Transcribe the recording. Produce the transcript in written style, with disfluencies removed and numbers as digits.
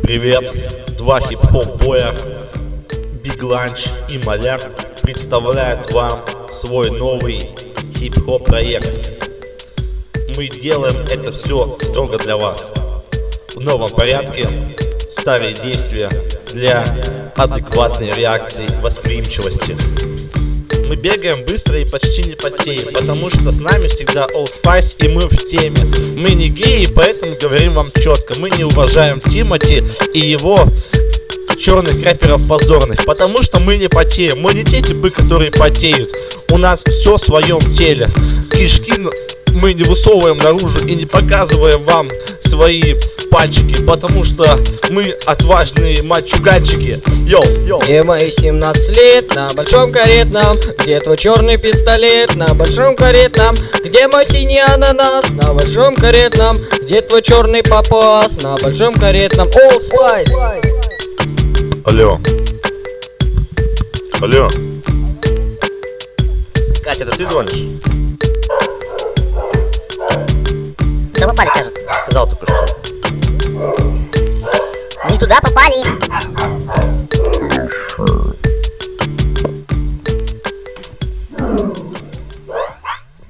Привет! Два хип-хоп боя, Big Lunch и Маляр представляют вам свой новый хип-хоп проект. Мы делаем это все строго для вас. В новом порядке, старые действия для адекватной реакции, восприимчивости. Мы бегаем быстро и почти не потеем, потому что с нами всегда Old Spice и мы в теме. Мы не геи, поэтому говорим вам четко. Мы не уважаем Тимати и его черных рэперов позорных, потому что мы не потеем. Мы не те типы, которые потеют. У нас все в своем теле. Кишки мы не высовываем наружу и не показываем вам свои пальчики, потому что мы отважные мальчуганчики. Йоу. Где мои 17 лет на большом каретном? Где твой черный пистолет на большом каретном? Где мой синий ананас на большом каретном? Где твой черный папуас на большом каретном? Old Spice. Алло. Катя, это ты звонишь? Туда попали, кажется. Сказал только что. Не туда попали.